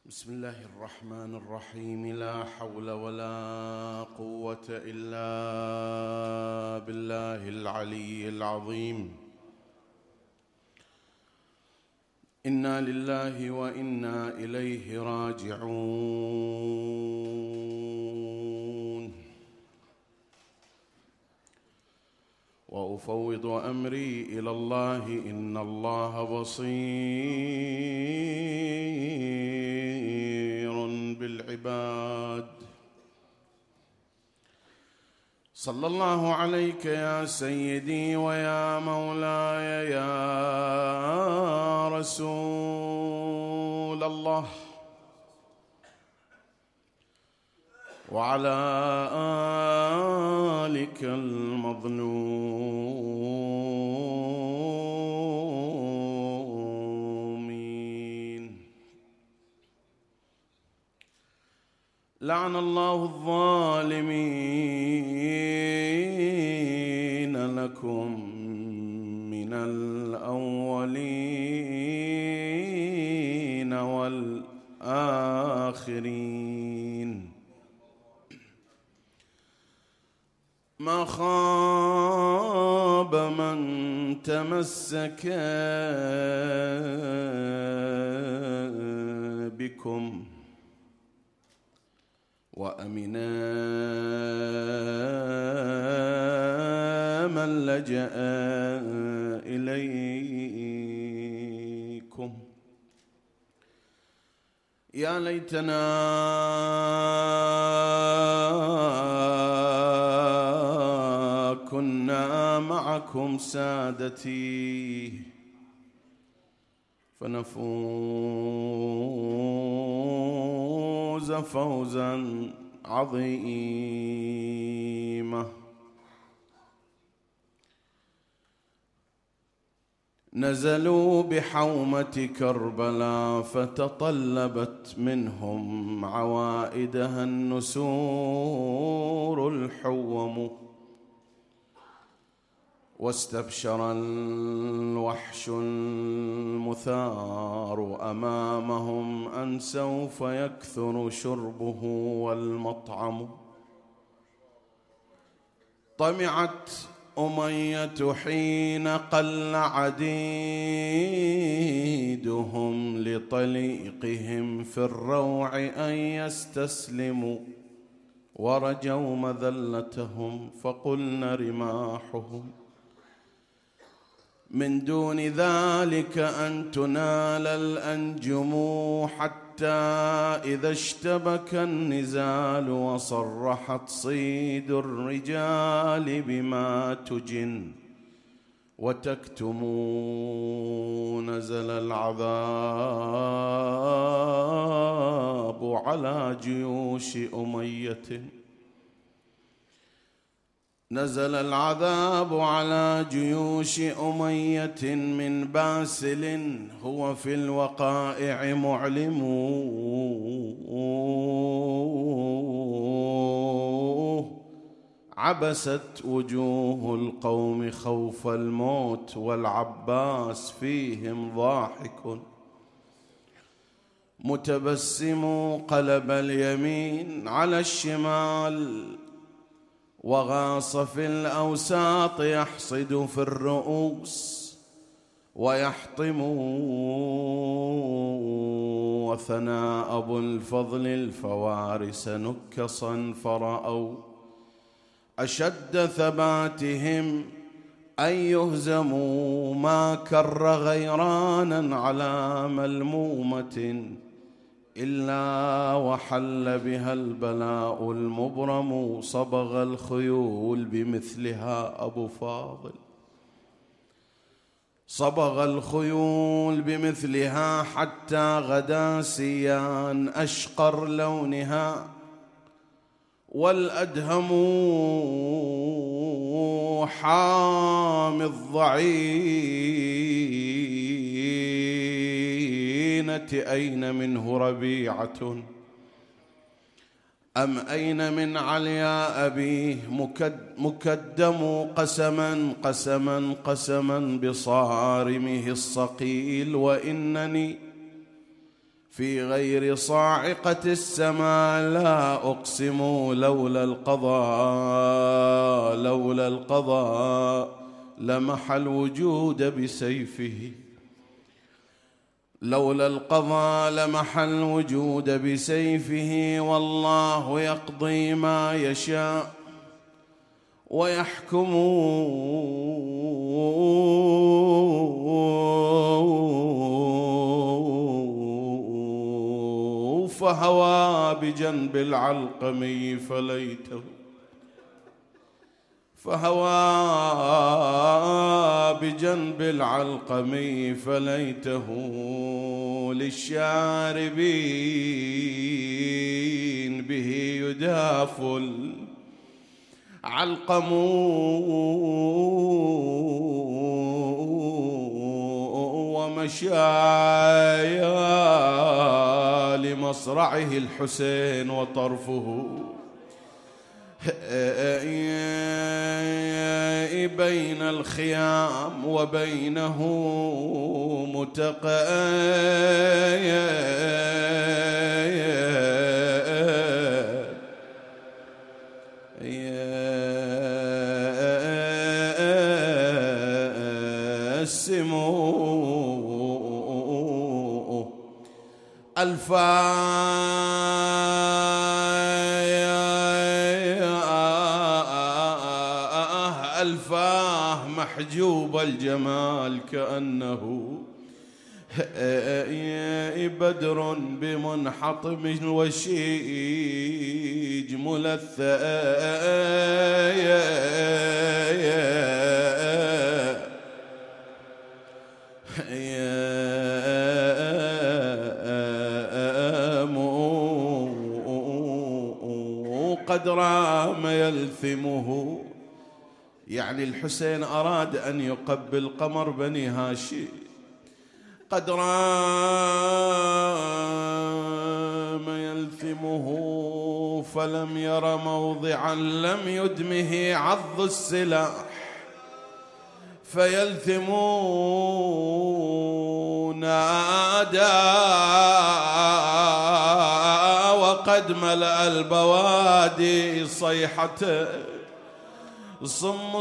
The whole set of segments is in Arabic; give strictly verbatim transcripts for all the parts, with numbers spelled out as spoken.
بسم الله الرحمن الرحيم. لا حول ولا قوة إلا بالله العلي العظيم. إنا لله وإنا إليه راجعون. وأفوض أمري إلى الله إن الله بصير بالعباد. صلى الله عليك يا سيدي ويا مولاي يا رسول الله، وعلى آلك المظلومين. لعن الله الظالمين لكم من الأولين والآخرين. ما خاب من تمسك بكم وأمنا من لجأ إليكم. يا ليتنا كنا معكم سادتي فنفوز فوزا عظيما. نزلوا بحومة كربلاء فتطلبت منهم عوائدها النسور الحوم، واستبشر الوحش المثار أمامهم أن سوف يكثر شربه والمطعم. طمعت أمية حين قل عديدهم لطليقهم في الروع أن يستسلموا، ورجوا مذلتهم فقلن رماحهم من دون ذلك أن تنال الأنجم، حتى إذا اشتبك النزال وصرحت صيد الرجال بما تجن وتكتم، نزل العذاب على جيوش أمية نزل العذاب على جيوش أمية من باسل هو في الوقائع معلم. عبست وجوه القوم خوف الموت والعباس فيهم ضاحك متبسم. قلب اليمين على الشمال وغاص في الأوساط يحصد في الرؤوس ويحطم. وثنى أبو الفضل الفوارس نكصا فرأوا أشد ثباتهم أن يهزموا، ما كر غيرانا على ملمومة إلا وحل بها البلاء المبرم. صبغ الخيول بمثلها أبو فاضل صبغ الخيول بمثلها حتى غدا سيان أشقر لونها، والأدهم حامي الضعينة أين منه ربيعة أم أين من عليا أبيه مكدم قسما قسما قسما بصارمه الصقيل. وإنني في غير صاعقة السماء لا أقسم لولا القضاء لولا القضاء لمح الوجود بسيفه لولا القضاء لمح الوجود بسيفه والله يقضي ما يشاء ويحكم فهوى بجنب العلقمي فليته فهوى بجنب العلقمي فليته للشاربين به يداف العلقم ومشايا لمصرعه الحسين وطرفه بين الخيام وبينه متقاسم الفاه الفاه محجوب الجمال كأنه بدر بمنحطم وشيج ملثى قد رام يلثمه. يعني الحسين أراد أن يقبل قمر بني هاشم، قد رام يلثمه فلم ير موضعا لم يدمه عض السلاح فيلثم نادى وقد ملأ البوادي صيحته صم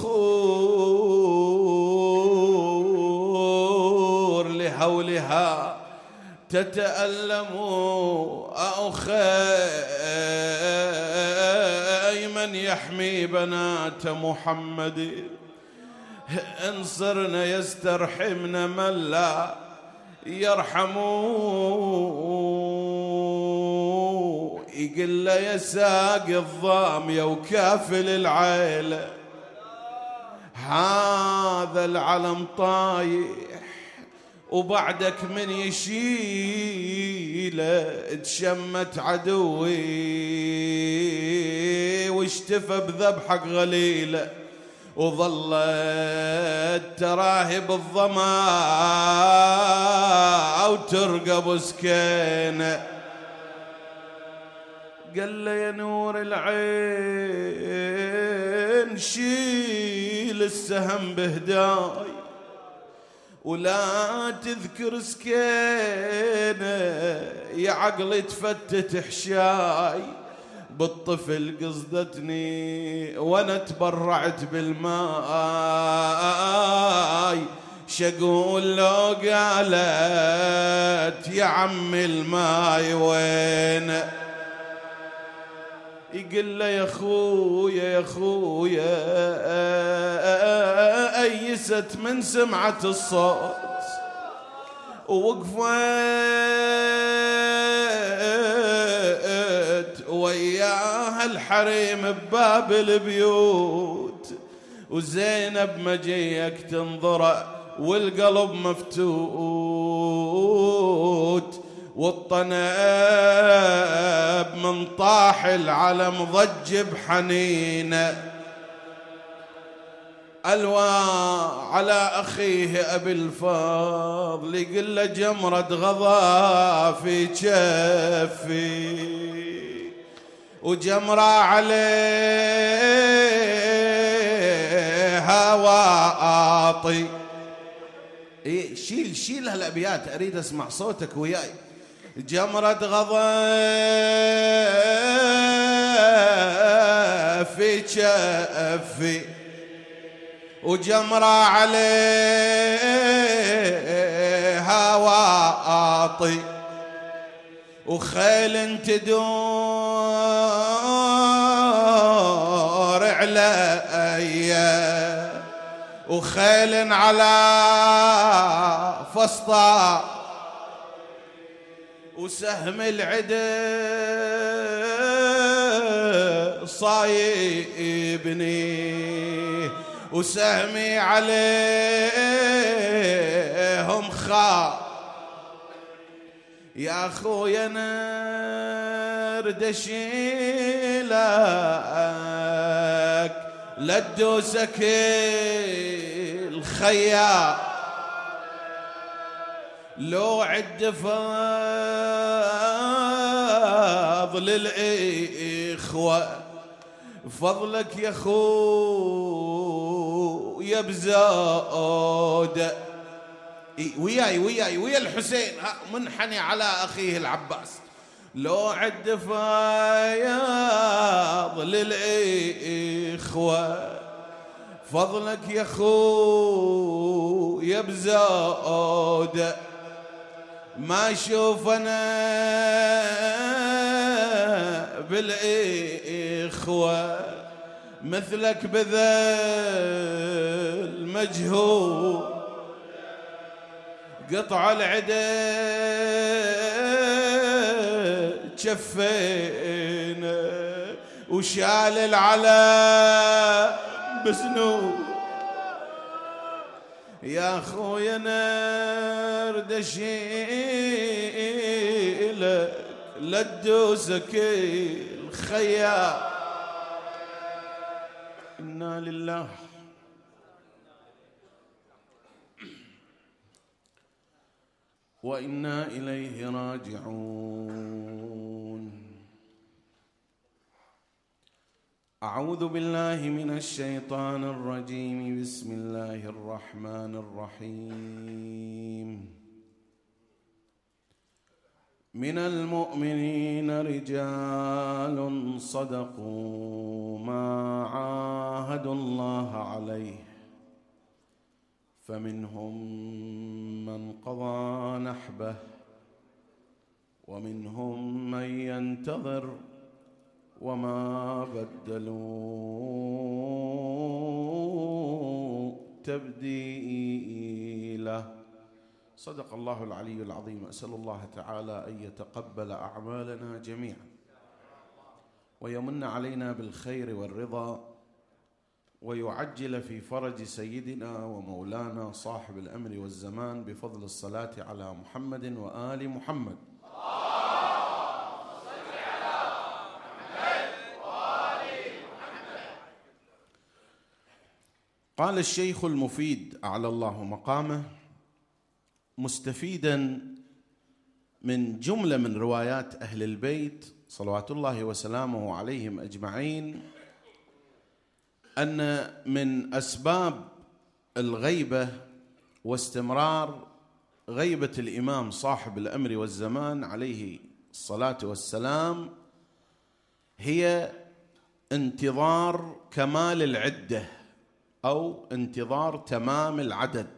الصخور لهولها تتألم أخي من يحمي بنات محمد إن صرنا يسترحمن من لا يرحموا يقل يا ساقي الضامية وكافل العيلة هذا العلم طايح وبعدك من يشيله تشمت عدوي واشتفى بذبحك غليله وظلت تراهب الظما وترقب سكينه. قال له يا نور العين شيل السهم بهداي ولا تذكر سكينه يا عقلي تفتت حشاي بالطفل قصدتني وانا تبرعت بالماي شقول لو قالت يا عم الماي وين يقول له يا خويا يا خويا أيست من سمعة الصوت ووقفت وياها الحريم بباب البيوت وزينب مجيك تنظر والقلب مفتوت والطناب من طاح العلم ضج بحنينه ألوى على أخيه أبي الفاضل يقول له جمرة غضا في جفي وجمرة عليها واطي. إيه شيل شيل هالأبيات أريد أسمع صوتك وياي. جمرة غضب في كفي وجمرة عليها واطي وخيل تدور عليا وخيل على فسطى وسهم العدل صايبني وسهمي عليهم خا يا أخويا نرد أشيلك لدوسك الخيار لو عد فضل الإخوة فضلك يا أخو يا بزود وياي وياي ويا الحسين منحني على أخيه العباس لو عد فضل الإخوة فضلك يا أخو يا بزود ما اشوف انا بالاخوه مثلك بذل مجهول قطع العدا جفينا وشال العلا بسنود يا اخويا نرد اشيلك لدوسك الخيال انا لله وانا اليه راجعون. أعوذ بالله من الشيطان الرجيم. بسم الله الرحمن الرحيم. من المؤمنين رجال صدقوا ما عاهدوا الله عليه فمنهم من قضى نحبه ومنهم من ينتظر وما بدلوا تبديلا. صدق الله العلي العظيم. أسأل الله تعالى أن يتقبل أعمالنا جميعا ويمن علينا بالخير والرضا ويعجل في فرج سيدنا ومولانا صاحب الأمر والزمان بفضل الصلاة على محمد وآل محمد. قال الشيخ المفيد أعلى الله مقامه مستفيدا من جملة من روايات أهل البيت صلوات الله وسلامه عليهم أجمعين أن من أسباب الغيبة واستمرار غيبة الإمام صاحب الأمر والزمان عليه الصلاة والسلام هي انتظار كمال العدة أو انتظار تمام العدد.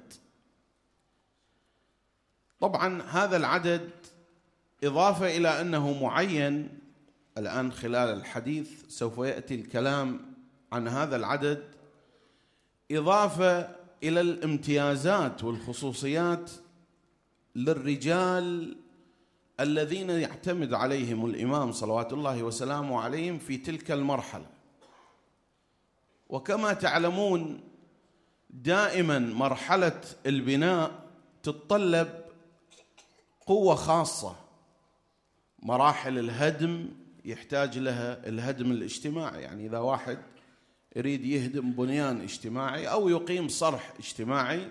طبعا هذا العدد إضافة إلى أنه معين، الآن خلال الحديث سوف يأتي الكلام عن هذا العدد، إضافة إلى الامتيازات والخصوصيات للرجال الذين يعتمد عليهم الإمام صلوات الله وسلامه عليهم في تلك المرحلة. وكما تعلمون دائما مرحلة البناء تتطلب قوة خاصة. مراحل الهدم يحتاج لها الهدم الاجتماعي، يعني إذا واحد يريد يهدم بنيان اجتماعي أو يقيم صرح اجتماعي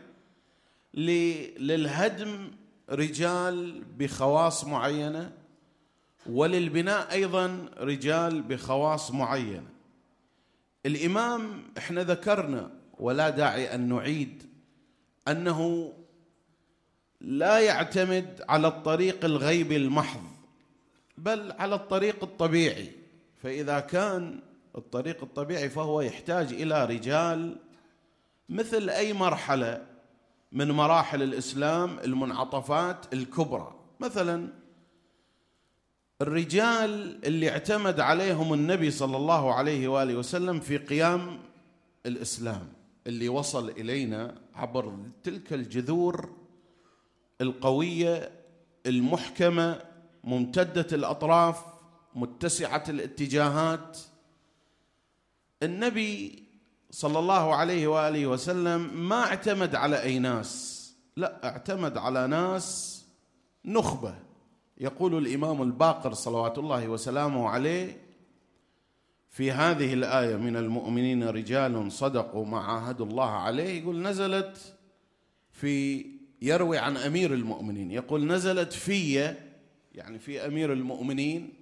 للهدم رجال بخواص معينة وللبناء أيضا رجال بخواص معينة. الإمام احنا ذكرنا ولا داعي أن نعيد أنه لا يعتمد على الطريق الغيبي المحض، بل على الطريق الطبيعي. فإذا كان الطريق الطبيعي فهو يحتاج إلى رجال مثل أي مرحلة من مراحل الإسلام المنعطفات الكبرى. مثلا الرجال اللي اعتمد عليهم النبي صلى الله عليه وآله وسلم في قيام الإسلام، اللي وصل إلينا عبر تلك الجذور القوية المحكمة ممتدة الأطراف متسعة الاتجاهات. النبي صلى الله عليه وآله وسلم ما اعتمد على أي ناس، لا، اعتمد على ناس نخبة. يقول الإمام الباقر صلوات الله وسلامه عليه في هذه الآية: من المؤمنين رجال صدقوا ما عاهدوا الله عليه، يقول نزلت في، يروي عن أمير المؤمنين يقول نزلت في، يعني في أمير المؤمنين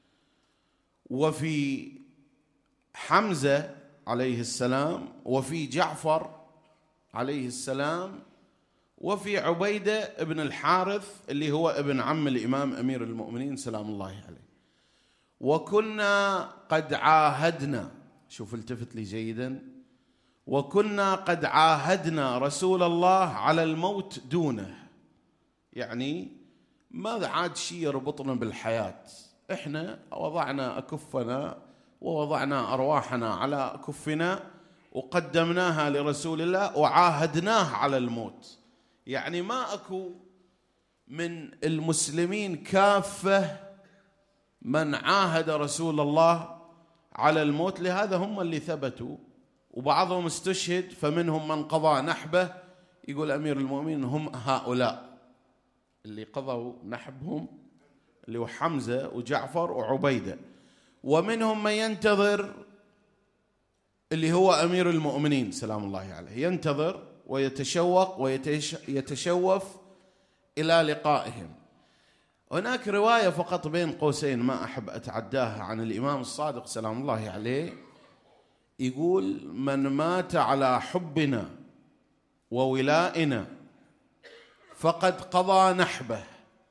وفي حمزة عليه السلام وفي جعفر عليه السلام وفي عبيدة ابن الحارث اللي هو ابن عم الإمام أمير المؤمنين سلام الله عليه. وكنا قد عاهدنا، شوف التفت لي جيدا، وكنا قد عاهدنا رسول الله على الموت دونه، يعني ما عاد شيء يربطنا بالحياة، احنا وضعنا أكفنا ووضعنا أرواحنا على كفنا وقدمناها لرسول الله وعاهدناه على الموت. يعني ما أكو من المسلمين كافة من عاهد رسول الله على الموت، لهذا هم اللي ثبتوا، وبعضهم استشهد فمنهم من قضى نحبه. يقول أمير المؤمنين هم هؤلاء اللي قضوا نحبهم اللي هو حمزة وجعفر وعبيدة، ومنهم من ينتظر اللي هو أمير المؤمنين سلام الله عليه، ينتظر ويتشوق ويتشوف إلى لقائهم. هناك رواية فقط بين قوسين ما أحب أتعداها عن الإمام الصادق سلام الله عليه، يقول: من مات على حبنا وولائنا فقد قضى نحبه،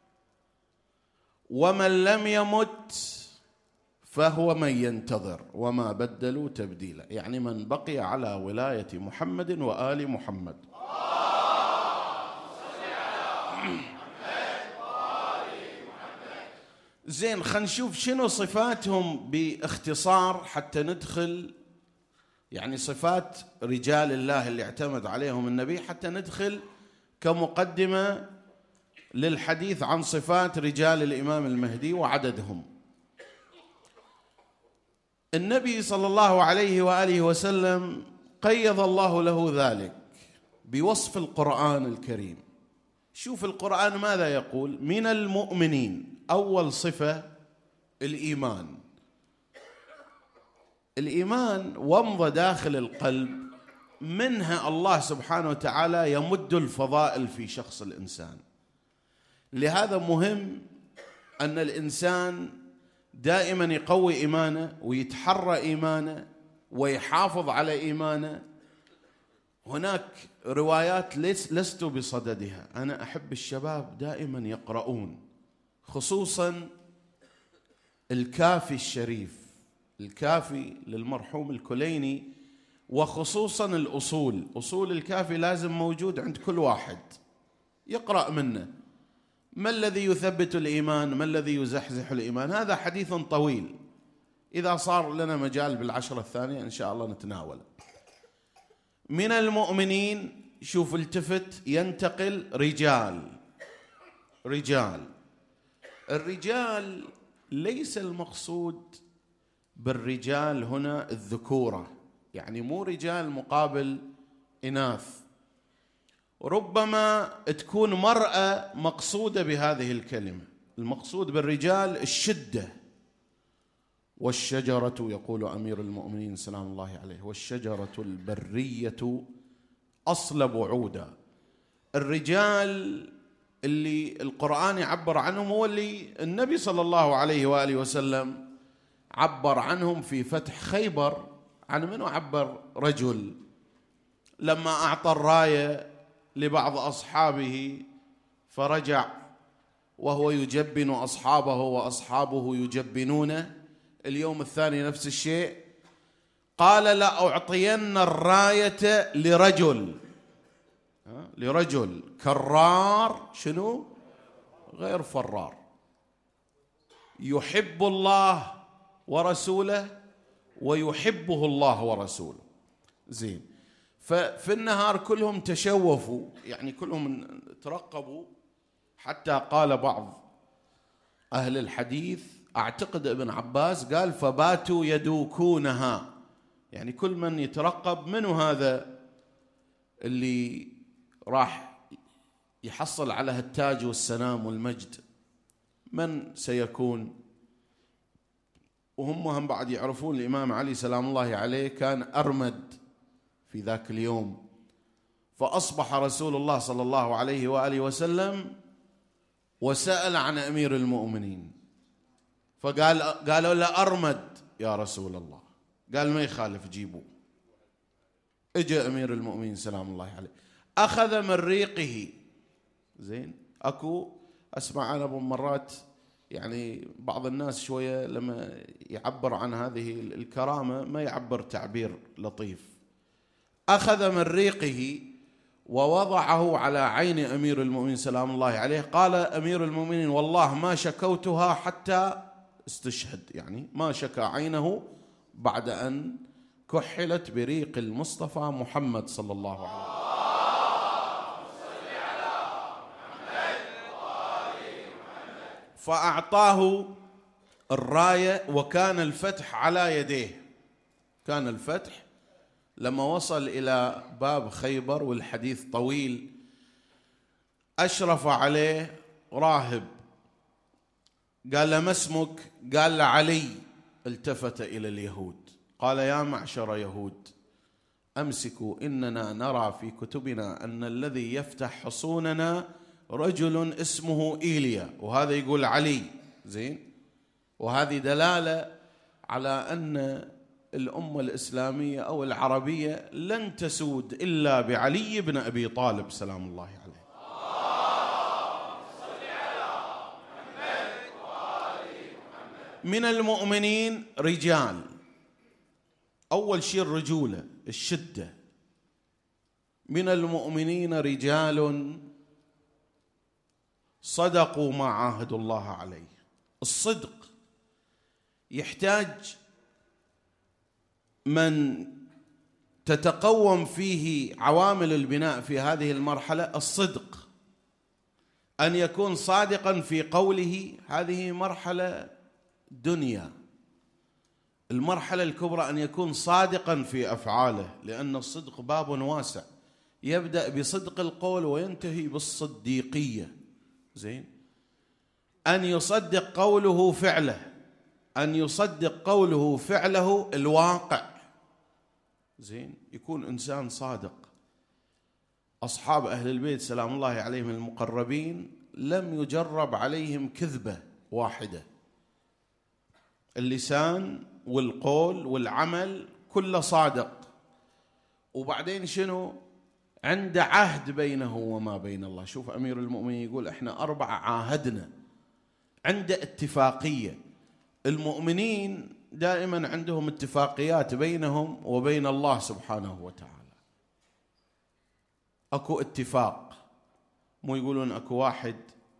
ومن لم يمت فهو من ينتظر وما بدلوا تبديلا. يعني من بقي على ولاية محمد وآل محمد. زين، خلينا نشوف شنو صفاتهم باختصار حتى ندخل، يعني صفات رجال الله اللي اعتمد عليهم النبي، حتى ندخل كمقدمة للحديث عن صفات رجال الإمام المهدي وعددهم. النبي صلى الله عليه وآله وسلم قيض الله له ذلك بوصف القرآن الكريم. شوف القرآن ماذا يقول: من المؤمنين. أول صفة الإيمان. الإيمان ومضة داخل القلب، منها الله سبحانه وتعالى يمد الفضائل في شخص الإنسان. لهذا مهم أن الإنسان دائما يقوي إيمانه ويتحرى إيمانه ويحافظ على إيمانه. هناك روايات لست بصددها، أنا أحب الشباب دائما يقرؤون، خصوصا الكافي الشريف، الكافي للمرحوم الكليني، وخصوصا الأصول. أصول الكافي لازم موجود عند كل واحد يقرأ منه. ما الذي يثبت الإيمان؟ ما الذي يزحزح الإيمان؟ هذا حديث طويل، إذا صار لنا مجال بالعشرة الثانية إن شاء الله نتناول. من المؤمنين، شوف التفت، ينتقل رجال. رجال الرجال ليس المقصود بالرجال هنا الذكورة، يعني مو رجال مقابل إناث، ربما تكون مرأة مقصودة بهذه الكلمة. المقصود بالرجال الشدة. والشجرة، يقول أمير المؤمنين سلام الله عليه: والشجرة البرية أصلب عودا. الرجال اللي القرآن يعبر عنهم هو اللي النبي صلى الله عليه وآله وسلم عبر عنهم في فتح خيبر. عن منه عبر؟ رجل لما أعطى الراية لبعض أصحابه فرجع وهو يجبن أصحابه وأصحابه يجبنونه. اليوم الثاني نفس الشيء، قال لأعطين الراية لرجل لرجل كرار، شنو؟ غير فرار، يحب الله ورسوله ويحبه الله ورسوله. زين. ففي النهار كلهم تشوفوا، يعني كلهم ترقبوا، حتى قال بعض أهل الحديث، أعتقد ابن عباس قال فباتوا يدوكونها، يعني كل من يترقب منه هذا اللي راح يحصل على التاج والسنام والمجد، من سيكون. وهم هم بعد يعرفون الإمام علي سلام الله عليه كان أرمد في ذاك اليوم، فأصبح رسول الله صلى الله عليه وآله وسلم وسأل عن أمير المؤمنين، فقال قالوا له أرمد يا رسول الله، قال ما يخالف جيبوه. اجى أمير المؤمنين سلام الله عليه، أخذ من ريقه. زين. أكو أسمع أنا مرات يعني بعض الناس شوية لما يعبر عن هذه الكرامة ما يعبر تعبير لطيف. أخذ من ريقه ووضعه على عين أمير المؤمنين سلام الله عليه. قال أمير المؤمنين والله ما شكوتها حتى استشهد، يعني ما شكى عينه بعد أن كحلت بريق المصطفى محمد صلى الله عليه وسلم. فأعطاه الراية، وكان الفتح على يديه. كان الفتح لما وصل إلى باب خيبر، والحديث طويل، أشرف عليه راهب قال له ما اسمك؟ قال له علي. التفت إلى اليهود قال يا معشر يهود أمسكوا، إننا نرى في كتبنا أن الذي يفتح حصوننا رجل اسمه إيليا، وهذا يقول علي. زين. وهذه دلالة على أن الأمة الإسلامية أو العربية لن تسود إلا بعلي بن أبي طالب سلام الله عليه. من المؤمنين رجال، أول شيء الرجولة الشدة. من المؤمنين رجال صدقوا ما عاهدوا الله عليه. الصدق يحتاج من تتقوم فيه عوامل البناء في هذه المرحلة. الصدق، أن يكون صادقا في قوله. هذه مرحلة دنيا. المرحلة الكبرى أن يكون صادقا في أفعاله، لأن الصدق باب واسع، يبدأ بصدق القول وينتهي بالصديقية. زين. أن يصدق قوله فعله، أن يصدق قوله فعله الواقع. زين. يكون إنسان صادق. أصحاب أهل البيت سلام الله عليهم المقربين لم يجرب عليهم كذبة واحدة، اللسان والقول والعمل كله صادق. وبعدين شنو؟ عند عهد بينه وما بين الله. شوف أمير المؤمنين يقول احنا أربعة عاهدنا، عند اتفاقية. المؤمنين دائما عندهم اتفاقيات بينهم وبين الله سبحانه وتعالى. أكو اتفاق، مو يقولون أكو واحد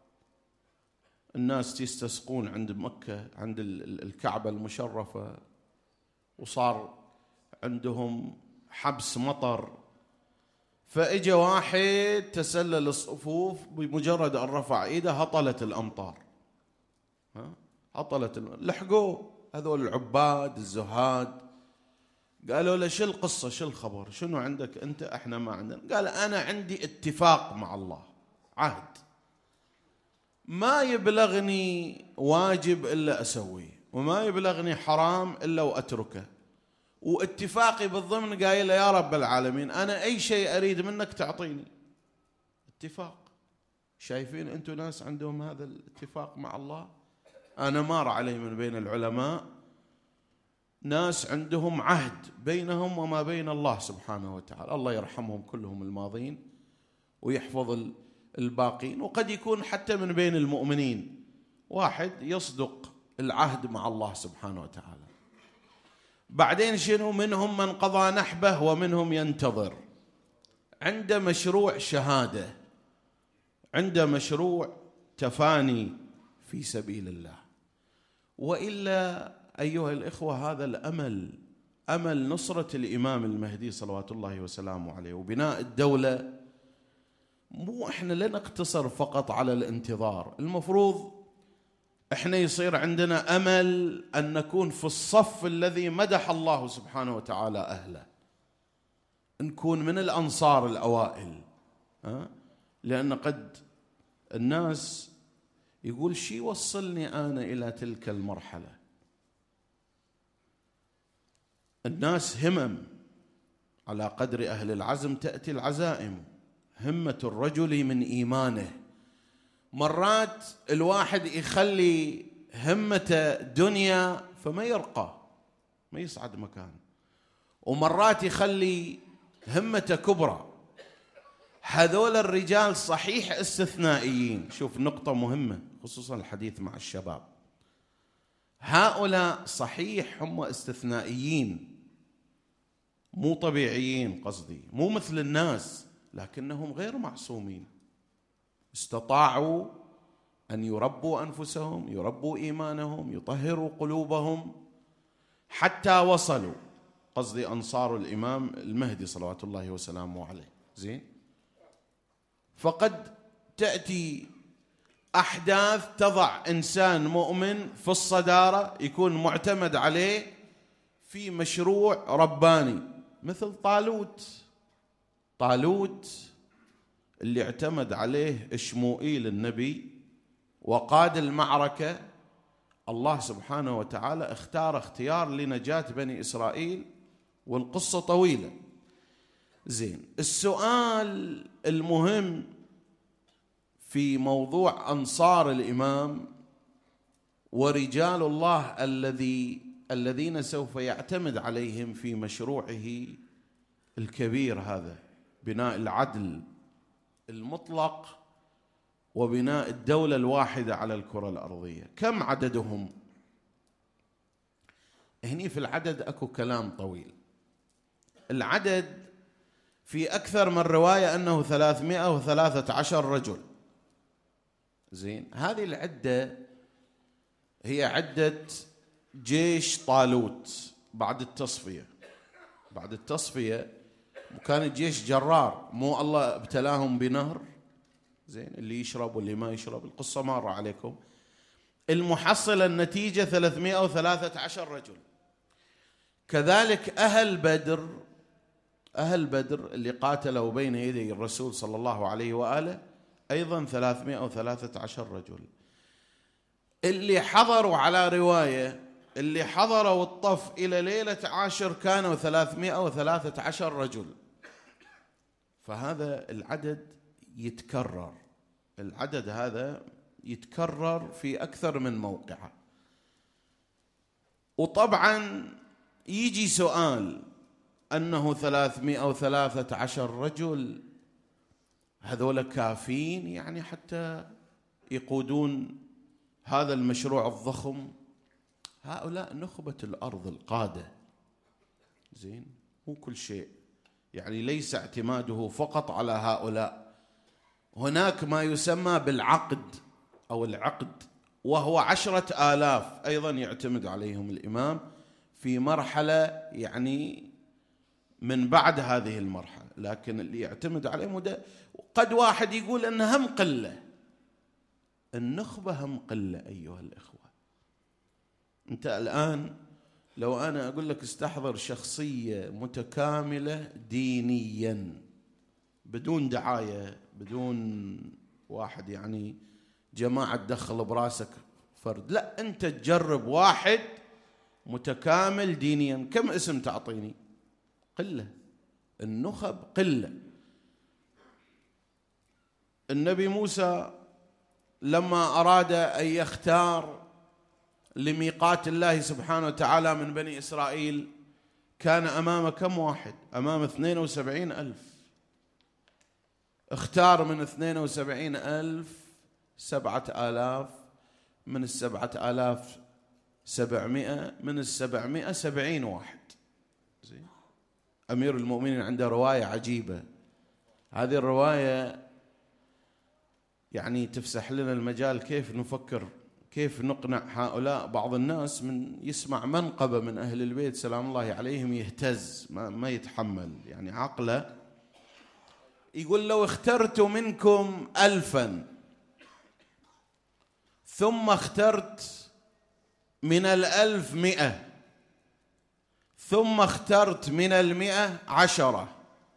الناس يستسقون عند مكة عند الكعبة المشرفة، وصار عندهم حبس مطر، فإجا واحد تسلل الصفوف، بمجرد أن رفع إيده هطلت الأمطار. ها؟ هطلت الم... لحقوه هذول العباد الزهاد، قالوا له شو القصة، شو الخبر، شنو عندك أنت إحنا ما عندنا؟ قال أنا عندي اتفاق مع الله، عهد، ما يبلغني واجب إلا أسويه، وما يبلغني حرام إلا وأتركه، واتفاقي بالضمن قايل يا رب العالمين أنا أي شيء أريد منك تعطيني. اتفاق. شايفين أنتم ناس عندهم هذا الاتفاق مع الله؟ أنا مار عليه من بين العلماء ناس عندهم عهد بينهم وما بين الله سبحانه وتعالى، الله يرحمهم كلهم الماضين ويحفظ الباقين، وقد يكون حتى من بين المؤمنين واحد يصدق العهد مع الله سبحانه وتعالى. بعدين شنو؟ منهم من قضى نحبه ومنهم ينتظر، عنده مشروع شهادة، عنده مشروع تفاني في سبيل الله. وإلا أيها الإخوة هذا الأمل، أمل نصرة الإمام المهدي صلوات الله وسلامه عليه وبناء الدولة، مو إحنا لا نقتصر فقط على الانتظار، المفروض إحنا يصير عندنا أمل أن نكون في الصف الذي مدح الله سبحانه وتعالى أهله، نكون من الأنصار الأوائل. أه؟ لأن قد الناس يقول شي وصلني أنا إلى تلك المرحلة. الناس همم، على قدر أهل العزم تأتي العزائم، همة الرجل من إيمانه. مرات الواحد يخلي همته دنيا فما يرقى، ما يصعد مكان، ومرات يخلي همته كبرى. هذول الرجال صحيح استثنائيين، شوف نقطة مهمة خصوصا الحديث مع الشباب، هؤلاء صحيح هم استثنائيين مو طبيعيين، قصدي مو مثل الناس، لكنهم غير معصومين، استطاعوا أن يربوا أنفسهم، يربوا إيمانهم، يطهروا قلوبهم حتى وصلوا، قصدي أنصار الإمام المهدي صلوات الله وسلامه عليه. زين، فقد تأتي أحداث تضع إنسان مؤمن في الصدارة، يكون معتمد عليه في مشروع رباني، مثل طالوت. طالوت اللي اعتمد عليه إشموئيل النبي وقاد المعركة، الله سبحانه وتعالى اختار اختيار لنجاة بني إسرائيل، والقصة طويلة. زين، السؤال المهم في موضوع أنصار الإمام ورجال الله الذي الذين سوف يعتمد عليهم في مشروعه الكبير هذا، بناء العدل المطلق وبناء الدولة الواحدة على الكرة الأرضية، كم عددهم؟ هني في العدد أكو كلام طويل. العدد في أكثر من رواية أنه ثلاثمائة وثلاثة عشر رجل. زين، هذه العدة هي عدة جيش طالوت بعد التصفية. بعد التصفية كان الجيش جرار، مو الله ابتلاهم بنهر، زين، اللي يشرب واللي ما يشرب، القصة مارة عليكم. المحصلة النتيجة ثلاثمائة وثلاثة عشر رجل. كذلك أهل بدر، أهل بدر اللي قاتلوا بين يدي الرسول صلى الله عليه وآله أيضا ثلاثمائة وثلاثة عشر رجل. اللي حضروا على رواية اللي حضروا الطف إلى ليلة عاشر كانوا ثلاثمائة وثلاثة عشر رجل. فهذا العدد يتكرر، العدد هذا يتكرر في أكثر من موقع. وطبعا يجي سؤال أنه ثلاثمائة وثلاثة عشر رجل هذول كافين يعني حتى يقودون هذا المشروع الضخم؟ هؤلاء نخبة الأرض القادة. زين، مو كل شيء، يعني ليس اعتماده فقط على هؤلاء. هناك ما يسمى بالعقد أو العقد، وهو عشرة آلاف أيضا يعتمد عليهم الإمام في مرحلة يعني من بعد هذه المرحلة، لكن اللي يعتمد عليهم ده قد واحد يقول أن هم قلة، النخبة هم قلة. أيها الإخوة، أنت الآن لو أنا أقول لك استحضر شخصية متكاملة دينيا بدون دعاية، بدون واحد يعني جماعة تدخل براسك فرد، لا، أنت تجرب واحد متكامل دينيا، كم اسم تعطيني؟ قلة، النخب قلة. النبي موسى لما أراد أن يختار لميقات الله سبحانه وتعالى من بني إسرائيل كان أمام كم واحد؟ أمام اثنين وسبعين ألف. اختار من اثنين وسبعين ألف سبعة آلاف، من السبعة آلاف سبعمائة، من السبعمائة سبعين واحد. زين. أمير المؤمنين عنده رواية عجيبة، هذه الرواية يعني تفسح لنا المجال كيف نفكر، كيف نقنع هؤلاء. بعض الناس من يسمع منقبة من أهل البيت سلام الله عليهم يهتز، ما, ما يتحمل، يعني عقله يقول لو اخترت منكم ألفا ثم اخترت من الألف مئة ثم اخترت من المئة عشرة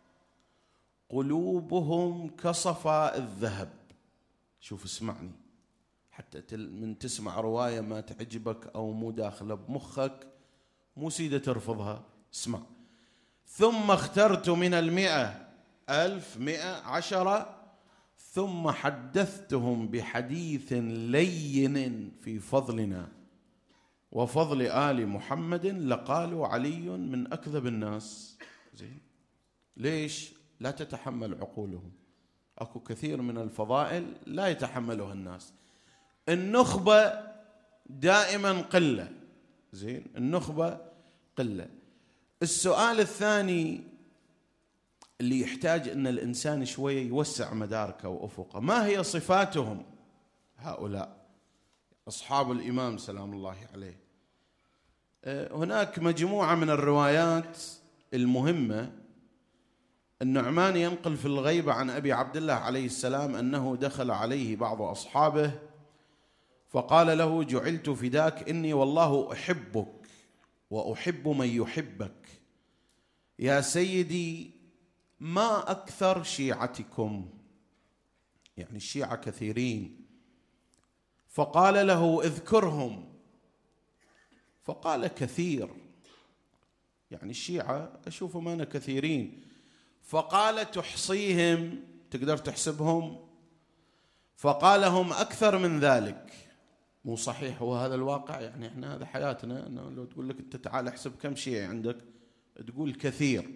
قلوبهم كصفاء الذهب. شوف اسمعني، حتى من تسمع رواية ما تعجبك أو مو داخلة بمخك مو سيدة ترفضها، اسمع. ثم اخترت من المئة ألف مئة عشرة ثم حدثتهم بحديث لين في فضلنا وفضل آل محمد لقالوا علي من أكذب الناس. زين. ليش؟ لا تتحمل عقولهم. أكو كثير من الفضائل لا يتحملها الناس. النخبة دائما قلة. زين. النخبة قلة. السؤال الثاني اللي يحتاج أن الإنسان شوية يوسع مداركه وأفقه، ما هي صفاتهم هؤلاء أصحاب الإمام سلام الله عليه؟ هناك مجموعة من الروايات المهمة. النعمان ينقل في الغيبة عن أبي عبد الله عليه السلام أنه دخل عليه بعض أصحابه فقال له جعلت فداك إني والله أحبك وأحب من يحبك يا سيدي، ما أكثر شيعتكم، يعني الشيعة كثيرين. فقال له اذكرهم، فقال كثير، يعني الشيعة أشوفهم أنا كثيرين. فقال تحصيهم، تقدر تحسبهم؟ فقال هم أكثر من ذلك. مو صحيح هو هذا الواقع؟ يعني احنا هذا حياتنا، أنه لو تقول لك أنت تعال احسب كم شيعي عندك تقول كثير.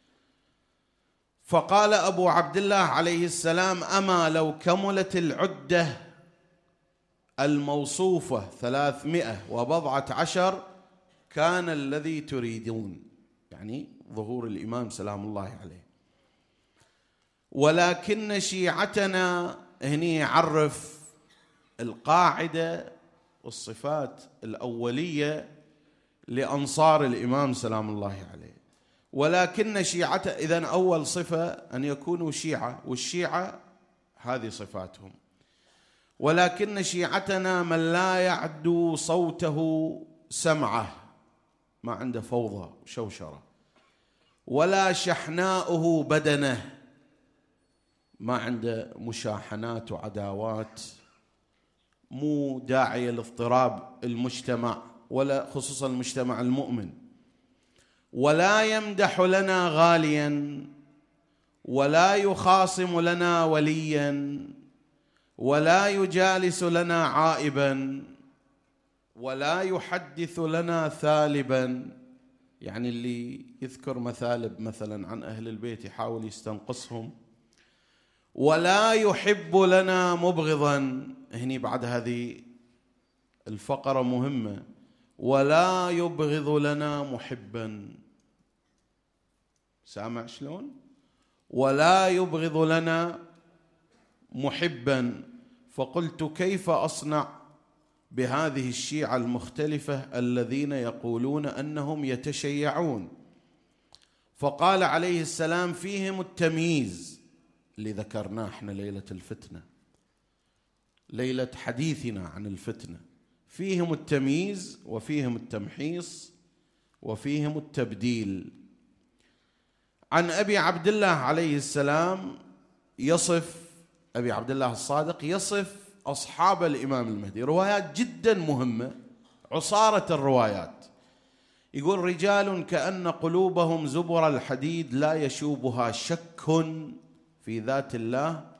فقال أبو عبد الله عليه السلام أما لو كملت العدة الموصوفة ثلاثمائة وبضعة عشر كان الذي تريدون، يعني ظهور الإمام سلام الله عليه. ولكن شيعتنا، هني يعرف القاعدة والصفات الأولية لأنصار الإمام سلام الله عليه. ولكن شيعته، إذن أول صفة أن يكونوا شيعة، والشيعة هذه صفاتهم. ولكن شيعتنا من لا يعدو صوته سمعه، ما عنده فوضى وشوشرة، ولا شحناؤه بدنه، ما عنده مشاحنات وعداوات، مو داعي لاضطراب المجتمع ولا خصوصا المجتمع المؤمن. ولا يمدح لنا غاليا، ولا يخاصم لنا وليا، ولا يجالس لنا عائبا، ولا يحدث لنا ثالبا، يعني اللي يذكر مثالب مثلا عن أهل البيت يحاول يستنقصهم. ولا يحب لنا مبغضا، هني بعد هذه الفقرة مهمة، ولا يبغض لنا محبا. سامع شلون؟ ولا يبغض لنا محبا. فقلت كيف أصنع بهذه الشيعة المختلفة الذين يقولون أنهم يتشيعون؟ فقال عليه السلام فيهم التمييز اللي ذكرناه احنا ليلة الفتنة، ليلة حديثنا عن الفتنة، فيهم التمييز وفيهم التمحيص وفيهم التبديل. عن أبي عبد الله عليه السلام يصف، أبي عبد الله الصادق يصف أصحاب الإمام المهدي، روايات جدا مهمة، عصارة الروايات. يقول رجال كأن قلوبهم زبر الحديد لا يشوبها شك في ذات الله.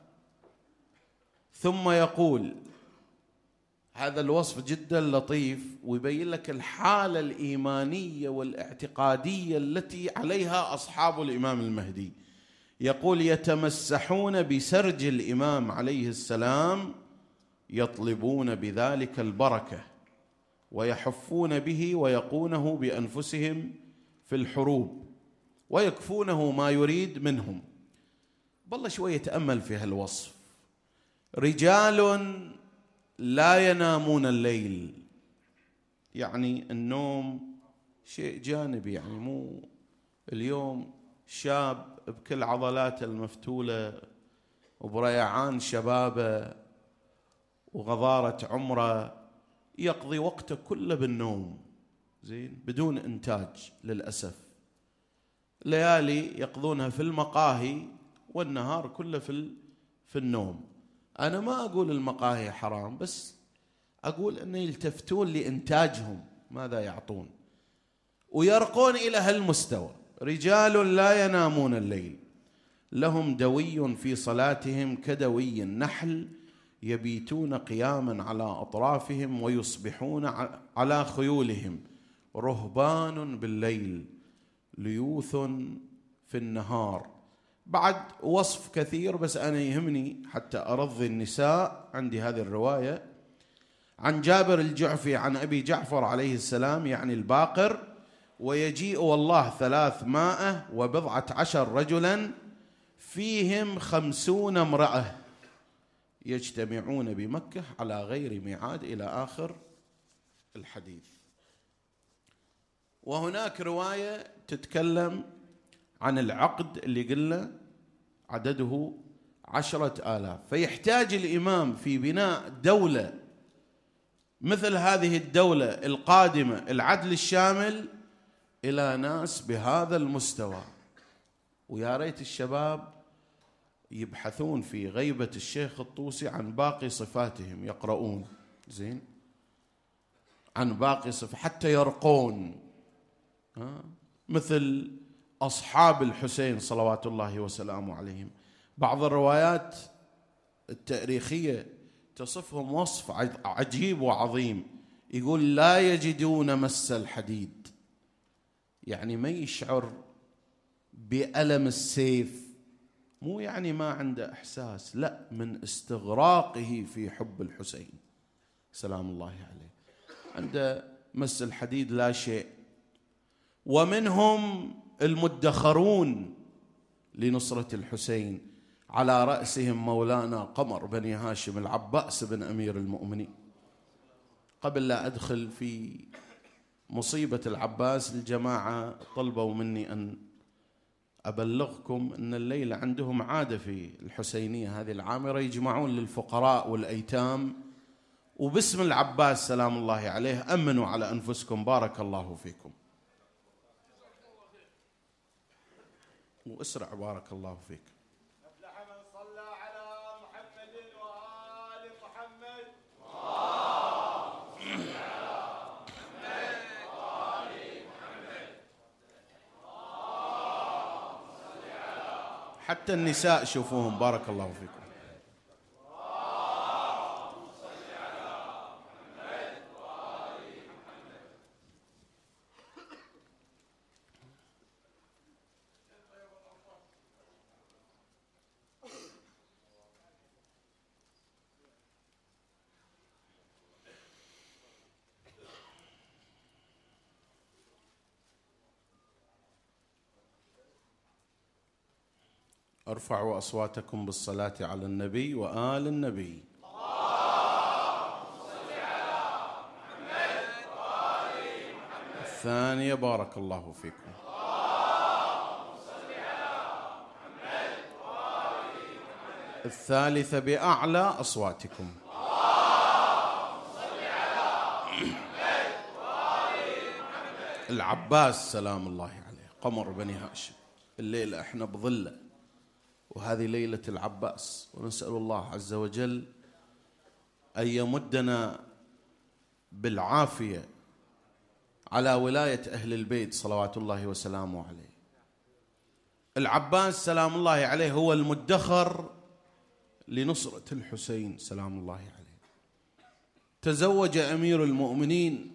ثم يقول، هذا الوصف جدا لطيف ويبين لك الحالة الإيمانية والاعتقادية التي عليها أصحاب الإمام المهدي. يقول يتمسحون بسرج الإمام عليه السلام يطلبون بذلك البركة ويحفون به ويقونه بأنفسهم في الحروب ويكفونه ما يريد منهم. بالله شوية يتأمل في هالوصف: رجال لا ينامون الليل. يعني النوم شيء جانبي، يعني مو اليوم شاب بكل عضلاته المفتولة وبريعان شبابه وغضارة عمره يقضي وقته كله بالنوم، زين، بدون إنتاج للأسف. ليالي يقضونها في المقاهي والنهار كله في في النوم. أنا ما أقول المقاهي حرام، بس أقول أن يلتفتون لإنتاجهم ماذا يعطون ويرقون إلى هالمستوى. رجال لا ينامون الليل لهم دوي في صلاتهم كدوي النحل يبيتون قياما على أطرافهم ويصبحون على خيولهم رهبان بالليل ليوث في النهار. بعد وصف كثير، بس أنا يهمني حتى أرضي النساء. عندي هذه الرواية عن جابر الجعفي عن أبي جعفر عليه السلام يعني الباقر: ويجيء والله ثلاثمائة وبضعة عشر رجلا فيهم خمسون امرأة يجتمعون بمكة على غير ميعاد، إلى آخر الحديث. وهناك رواية تتكلم عن العقد اللي قلنا عدده عشرة آلاف. فيحتاج الإمام في بناء دولة مثل هذه الدولة القادمة العدل الشامل إلى ناس بهذا المستوى. ويا ريت الشباب يبحثون في غيبة الشيخ الطوسي عن باقي صفاتهم، يقرؤون زين عن باقي صفات حتى يرقون، ها؟ مثل أصحاب الحسين صلوات الله وسلامه عليهم. بعض الروايات التاريخية تصفهم وصف عجيب وعظيم، يقول لا يجدون مس الحديد، يعني ما يشعر بألم السيف، مو يعني ما عنده إحساس، لا، من استغراقه في حب الحسين سلام الله عليه، عنده مس الحديد لا شيء. ومنهم المدخرون لنصرة الحسين، على رأسهم مولانا قمر بني هاشم العباس بن أمير المؤمنين. قبل لا أدخل في مصيبة العباس، الجماعة طلبوا مني أن أبلغكم أن الليلة عندهم عادة في الحسينية هذه العامرة، يجمعون للفقراء والأيتام، وباسم العباس سلام الله عليه أمنوا على أنفسكم، بارك الله فيكم، واسرع بارك الله فيك. أفلح من صلى على محمد وآل محمد. صل على محمد وآل محمد. صل على حتى النساء شوفوهم بارك الله فيكم. ارفعوا أصواتكم بالصلاة على النبي وآل النبي. اللهم صل على محمد وآل محمد. الثانية بارك الله فيكم. اللهم صل على محمد وآل محمد. الثالثة بأعلى أصواتكم. اللهم صل على محمد وآل محمد. العباس سلام الله عليه قمر بني هاشم، الليلة احنا بظله، وهذه ليلة العباس، ونسأل الله عز وجل أن يمدنا بالعافية على ولاية أهل البيت صلوات الله وسلامه عليه. العباس سلام الله عليه هو المدخر لنصرة الحسين سلام الله عليه. تزوج أمير المؤمنين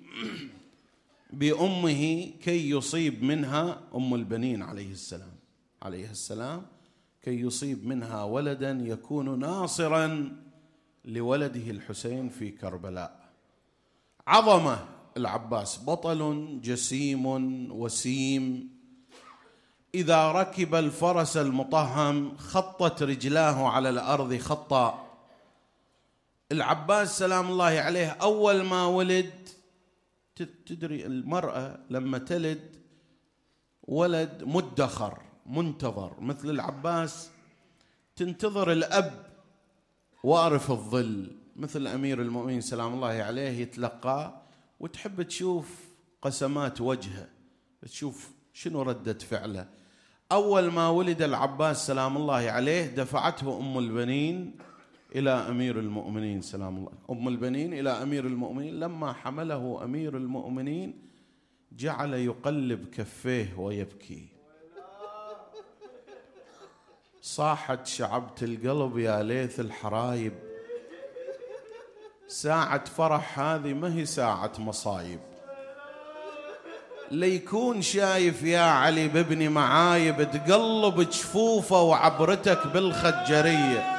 بأمه كي يصيب منها أم البنين عليه السلام عليه السلام كي يصيب منها ولدا يكون ناصرا لولده الحسين في كربلاء. عظمة العباس، بطل جسيم وسيم، إذا ركب الفرس المطهم خطت رجلاه على الأرض خطا. العباس سلام الله عليه أول ما ولد، تدري المرأة لما تلد ولد مدخر منتظر مثل العباس، تنتظر الأب وارف الظل مثل أمير المؤمنين سلام الله عليه، يتلقاه وتحب تشوف قسمات وجهه، تشوف شنو ردة فعله. أول ما ولد العباس سلام الله عليه دفعته أم البنين إلى أمير المؤمنين سلام الله، أم البنين إلى أمير المؤمنين. لما حمله أمير المؤمنين جعل يقلب كفيه ويبكي. صاحت شعبة القلب يا ليث الحرايب، ساعة فرح هذه ما هي ساعة مصايب. ليكون شايف يا علي بابن معايب، تقلب جفوفه وعبرتك بالخجرية.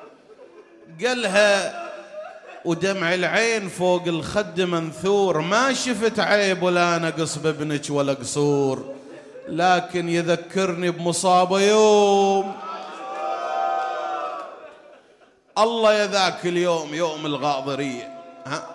قالها ودمع العين فوق الخد منثور، ما شفت عيب ولا نقص بابنك ولا قصور، لكن يذكرني بمصابة يوم. الله يا ذاك اليوم، يوم الغاضرية، ها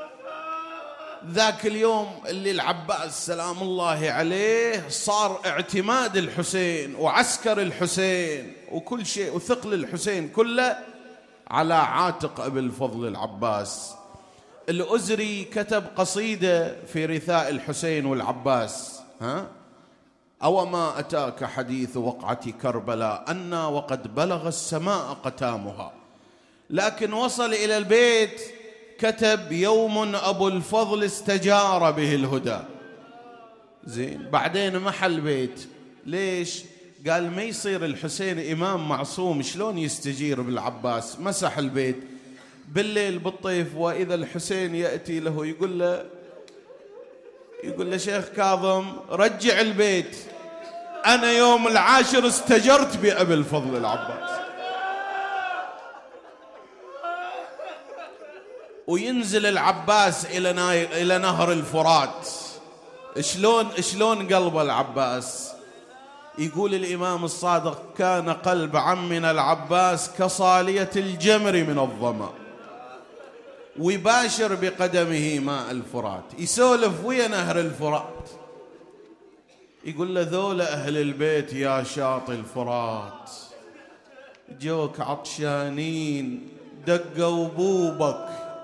ذاك اليوم اللي العباس سلام الله عليه صار اعتماد الحسين وعسكر الحسين وكل شيء وثقل الحسين كله على عاتق أبي الفضل العباس. الأزري كتب قصيدة في رثاء الحسين والعباس، ها أو ما أتاك حديث وقعة كربلاء أنا وقد بلغ السماء قتامها، لكن وصل إلى البيت كتب يوم أبو الفضل استجار به الهدى. زين، بعدين محل بيت. ليش؟ قال ما يصير الحسين إمام معصوم، شلون يستجير بالعباس؟ مسح البيت. بالليل بالطيف وإذا الحسين يأتي له يقول له يقول له شيخ كاظم رجع البيت، أنا يوم العاشر استجرت بأبي الفضل العباس. وينزل العباس إلى إلى نهر الفرات. شلون شلون قلب العباس؟ يقول الإمام الصادق كان قلب عمنا العباس كصالية الجمر من الظما، ويباشر بقدمه ماء الفرات، يسولف ويا نهر الفرات، يقول له ذولا أهل البيت يا شاطئ الفرات جوك عطشانين دقوا بوبك،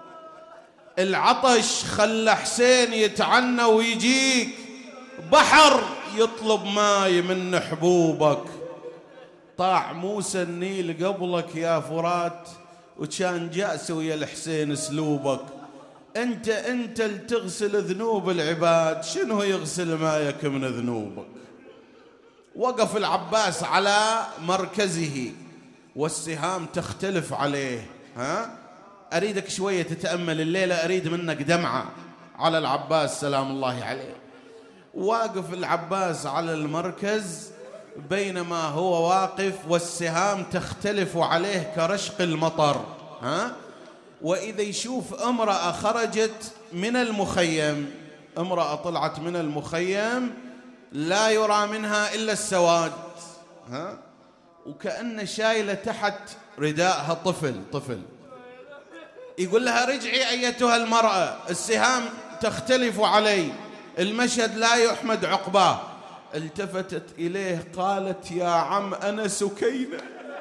العطش خلى حسين يتعنى ويجيك، بحر يطلب ماي من حبوبك، طاع موسى النيل قبلك يا فرات وكان جأس ويا الحسين اسلوبك، انت انت اللي تغسل ذنوب العباد، شنو يغسل مايك من ذنوبك؟ وقف العباس على مركزه والسهام تختلف عليه. ها اريدك شويه تتامل الليله، اريد منك دمعه على العباس سلام الله عليه. واقف العباس على المركز بينما هو واقف والسهام تختلف عليه كرشق المطر. ها وإذا يشوف امرأة خرجت من المخيم، امرأة طلعت من المخيم لا يرى منها إلا السواد، ها وكأن شايلة تحت رداءها طفل طفل، يقول لها رجعي أيتها المرأة، السهام تختلف علي، المشهد لا يحمد عقباه. التفتت إليه قالت يا عم أنا سكينة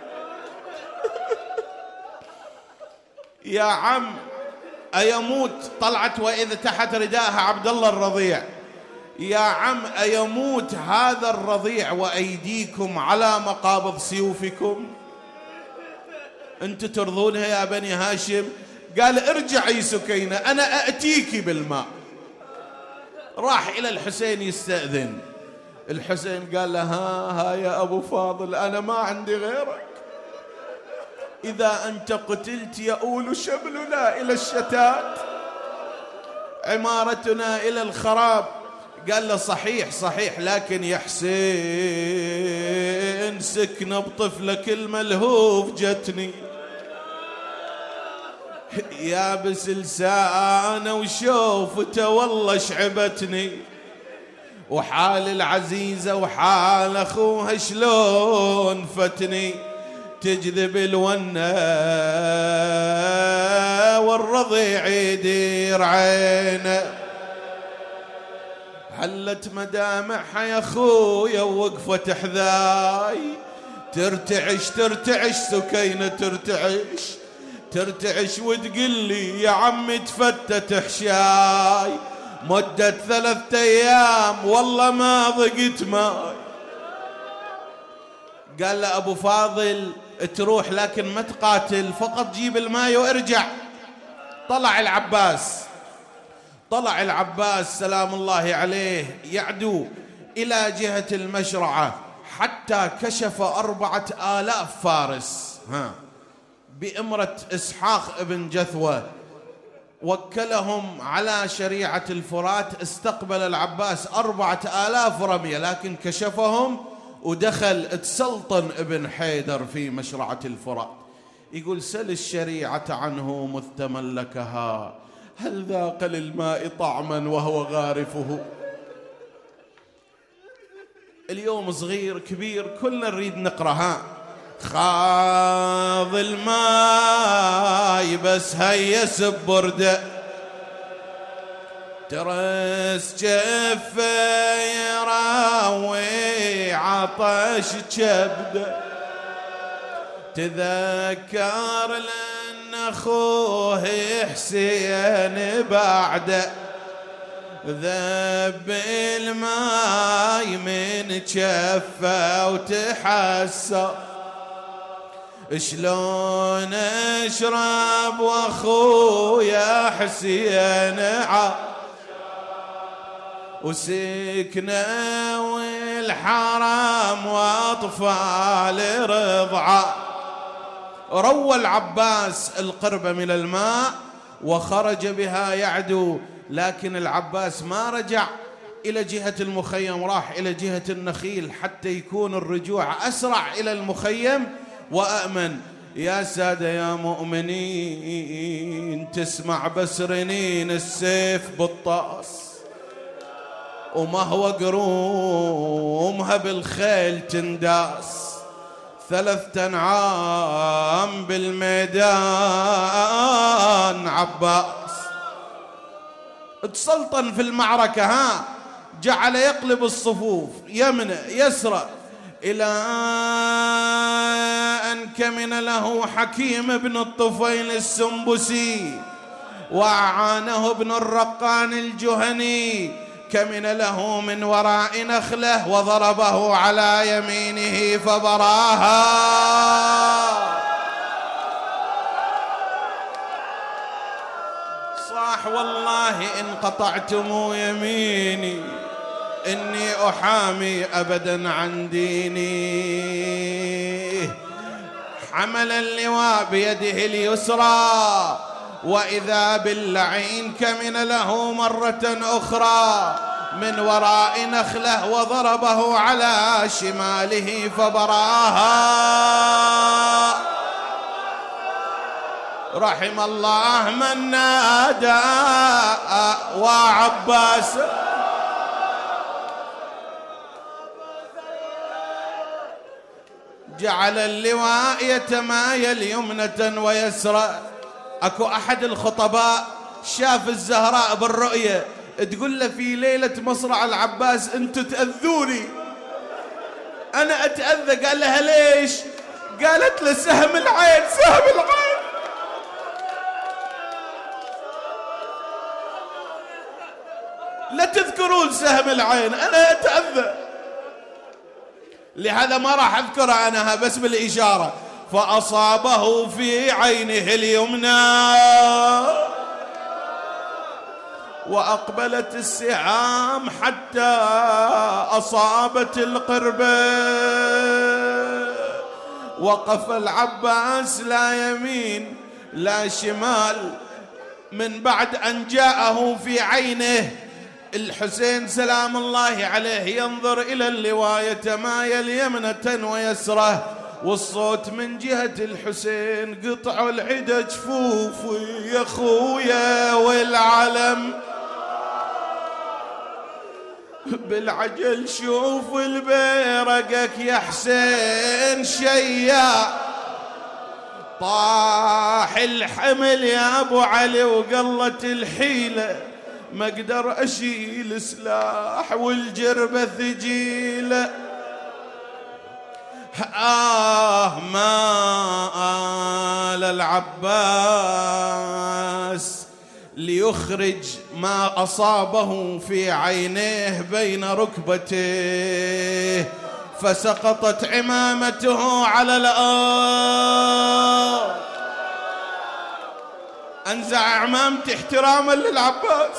يا عم أيموت، طلعت وإذا تحت رداءها عبد الله الرضيع، يا عم أيموت هذا الرضيع وأيديكم على مقابض سيوفكم، أنت ترضونها يا بني هاشم؟ قال ارجعي سكينة أنا أأتيك بالماء. راح إلى الحسين يستأذن، الحسين قال له ها ها يا أبو فاضل أنا ما عندي غيرك، إذا أنت قتلت يؤول شبلنا إلى الشتات، عمارتنا إلى الخراب. قال له صحيح صحيح، لكن يا حسين سكنة بطفلك الملهوف جتني، يابس لسانه وشوفته والله شعبتني، وحال العزيزة وحال أخوها شلون فتني، تجذب الونة والرضيع يدير عينه، حلت مدامعها يا خويا ووقفت حذاي، ترتعش ترتعش سكينة ترتعش ترتعش وتقلي يا عمي تفتت حشاي، مدة ثلاثة أيام والله ما ضقت ماي. قال له أبو فاضل تروح لكن ما تقاتل، فقط جيب الماء وارجع. طلع العباس طلع العباس سلام الله عليه يعدو إلى جهة المشرعة، حتى كشف أربعة آلاف فارس ها بإمرة إسحاق ابن جثوة، وكلهم على شريعة الفرات. استقبل العباس أربعة آلاف رمية، لكن كشفهم ودخل تسلطن ابن حيدر في مشرعة الفرات. يقول سل الشريعة عنه مذ تملكها، هل ذاق للماء طعما وهو غارفه. اليوم صغير كبير كلنا نريد نقرأها. خاض الماي بس هيس ببرده، ترس جفه يراوي عطش كبده، تذكر لأن أخوه حسين بعده، ذب الماي من جفه وتحسر، شلون اشرب واخويا حسين عا وسكنه والحرام واطفال رضعه. روى العباس القربة من الماء وخرج بها يعدو، لكن العباس ما رجع إلى جهة المخيم، راح إلى جهة النخيل حتى يكون الرجوع أسرع إلى المخيم وأأمن. يا سادة يا مؤمنين، تسمع بس رنين السيف بالطاس، وما هو قرومها بالخيل تنداس، ثلاثة أنعام بالميدان عباس. تسلطن في المعركة، ها جعل يقلب الصفوف يمنى يسرى، إلى أن كمن له حكيم بن الطفيل السنبسي، وأعانه ابن الرقان الجهني، كمن له من وراء نخله وضربه على يمينه فبراها. صاح والله إن قطعتم يميني إني أحامي أبدا عن ديني. حمل اللواء بيده اليسرى، وإذا باللعين كمن له مرة أخرى من وراء نخله وضربه على شماله فبراها. رحم الله من نادى وعباس. جعل اللواء يتمايل يمنة ويسرى. اكو احد الخطباء شاف الزهراء بالرؤية تقول له في ليلة مصرع العباس انتوا تأذوني، انا اتأذى. قال لها ليش؟ قالت له سهم العين سهم العين. لا تذكرون سهم العين، انا اتأذى، لهذا ما راح اذكرها انا بس بالاشارة. فأصابه في عينه اليمنى، وأقبلت السهام حتى أصابت القربة. وقف العباس لا يمين لا شمال، من بعد أن جاءه في عينه الحسين سلام الله عليه ينظر إلى اللواء يتمايل يمنة ويسره، والصوت من جهة الحسين قطعوا العدا جفوفي يا خويا والعلم بالعجل شوف البيرقك يا حسين شيا، طاح الحمل يا ابو علي وقلت الحيله، ما اقدر اشيل سلاح والجربه ثقيله. آه ما آل العباس ليخرج ما أصابه في عينيه بين ركبتيه، فسقطت عمامته على الأرض. أنزع عمامتي احتراما للعباس.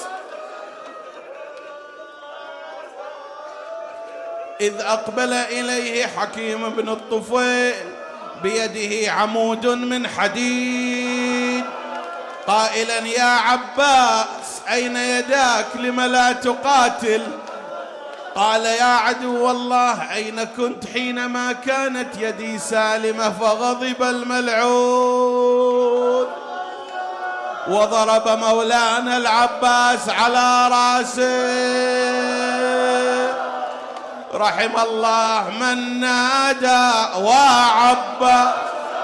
إذ أقبل إليه حكيم بن الطفيل بيده عمود من حديد قائلا يا عباس أين يداك لم لا تقاتل؟ قال يا عدو الله أين كنت حينما كانت يدي سالمة؟ فغضب الملعون وضرب مولانا العباس على راسه. رحم الله من نادى وعباس.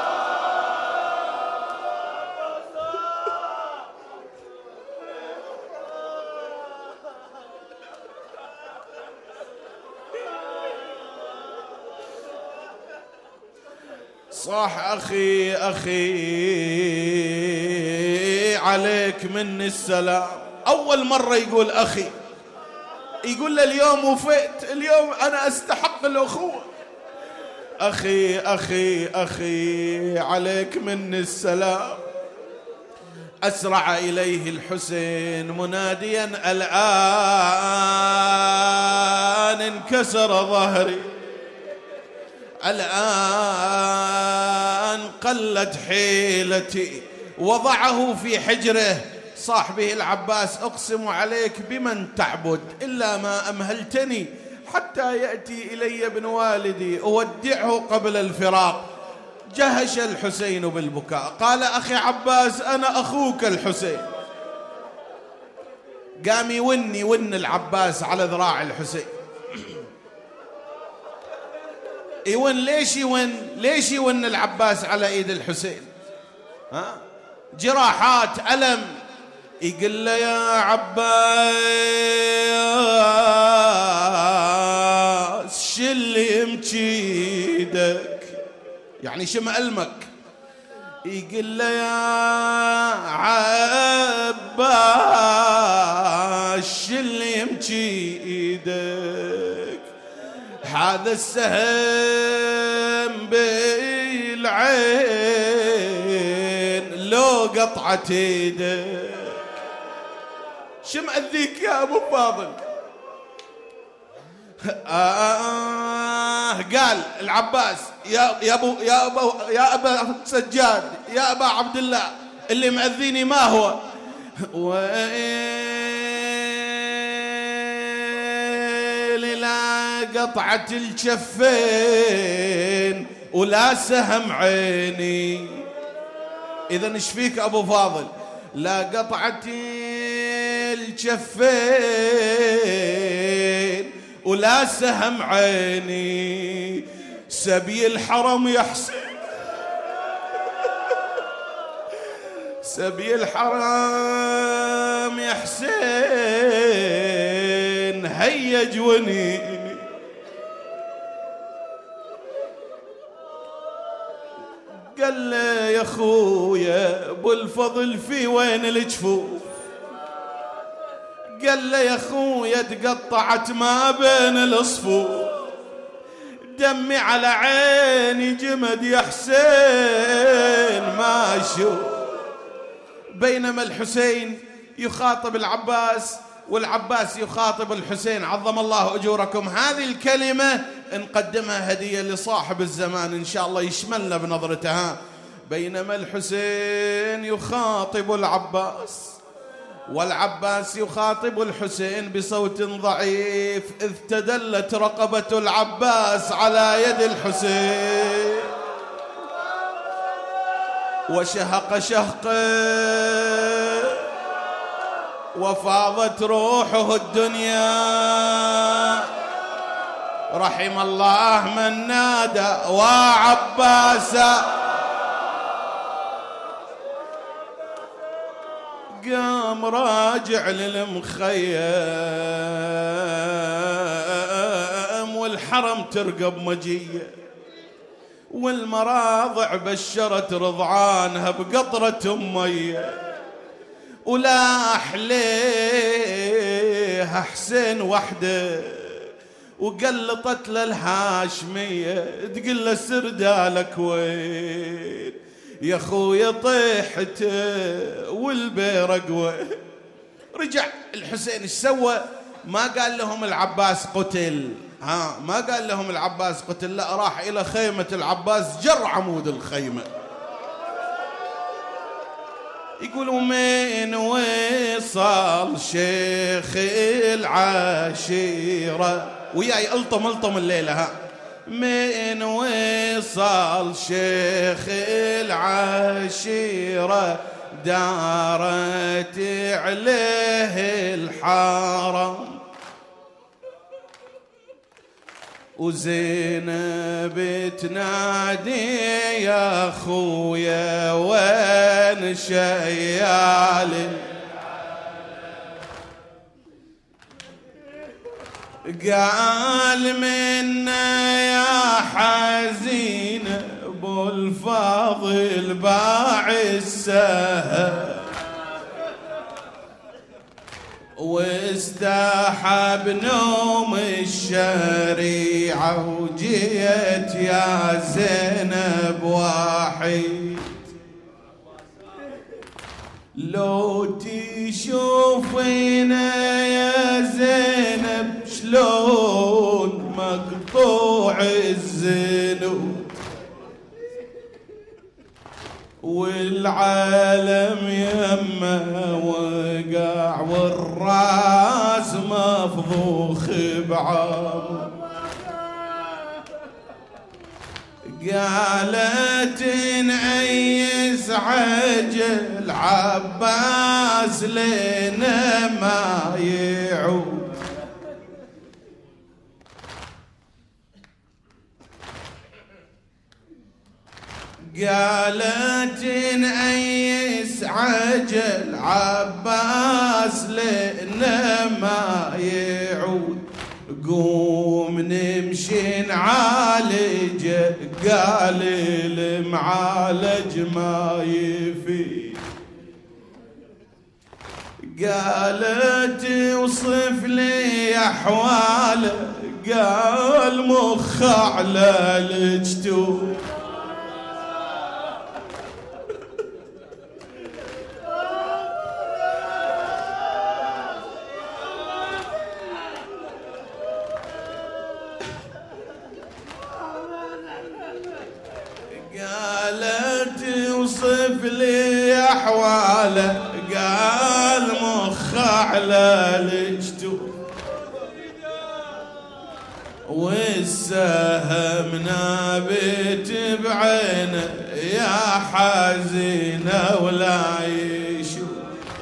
صاح أخي أخي عليك مني السلام. أول مرة يقول أخي، يقول له اليوم وفيت، اليوم أنا أستحق الأخوة. أخي أخي أخي عليك مني السلام. أسرع إليه الحسين مناديا الآن انكسر ظهري، الآن قلت حيلتي. وضعه في حجره. صاحبه العباس أقسم عليك بمن تعبد إلا ما أمهلتني حتى يأتي إلي ابن والدي أودعه قبل الفراق. جهش الحسين بالبكاء. قال أخي عباس أنا أخوك الحسين. قام يوني ون العباس على ذراع الحسين. يون ليش يون ليش يون العباس على ايد الحسين؟ ها جراحات ألم. يقول له يا عباس شو اللي يمجيدك، يعني شو مألمك؟ يقول له يا عباس شو اللي يمجيدك؟ هذا السهم بالعين لو قطعت ايدك. شو مأذيك يا ابو فاضل؟ آه قال العباس يا يا ابو يا ابو يا ابا سجاد يا ابا عبد الله اللي مأذيني ما هو؟ لا قطعة الجفين ولا سهم عيني. إذا ايش فيك أبو فاضل؟ لا قطعة الجفين ولا سهم عيني. سبي الحرم يا حسين، سبي الحرم يا حسين هيج ونيني. قال له يا خويا ابو الفضل في وين الجفوف؟ قال له يا خويا تقطعت ما بين الصفوف، دمي على عيني جمد يا حسين ما اشوف. بينما الحسين يخاطب العباس والعباس يخاطب الحسين عظم الله أجوركم. هذه الكلمة نقدمها هدية لصاحب الزمان إن شاء الله يشملنا بنظرتها. بينما الحسين يخاطب العباس والعباس يخاطب الحسين بصوت ضعيف، إذ تدلت رقبة العباس على يد الحسين وشهق شهقه وفاضت روحه الدنيا. رحم الله من نادى وعباسا. قام راجع للمخيم والحرم ترقب مجيه، والمراضع بشرت رضعانها بقطرة مية، ولاح ليها حسين وحده وقلطت للهاشمية تقول له سردالك وين يا خويا طيحته والبيرق وين. رجع الحسين ايش سوى؟ ما قال لهم العباس قتل، ها ما قال لهم العباس قتل، لا راح الى خيمة العباس جر عمود الخيمة. يقولوا من وصل شيخ العشيرة، وياي الطم الطم الليلة، ها من وصل شيخ العشيرة دارت عليه الحرم، وزينب تنادي يا خويا وين شيال، قال منا يا حزين ابو الفاضل باع السهم، واستحب نوم الشريعة وجيت يا زينب واحد، لو تشوفينا يا زينب شلون مقطوع الزنود، والعالم يمه وقع والراس مفضوخ بعام، قالت نعيس عجل عباس لنا ما يعود، قالت نعيس عجل عباس لنا ما يعود، قوم نمشي نعالج، قال المعالج ما يفيد، قالت اوصف لي احواله، قال مخ على الجتوب، قالت اوصف لي احواله، قال مخ على الجتوب، والسهم نابت بعينه يا حزينه ولا يشوف،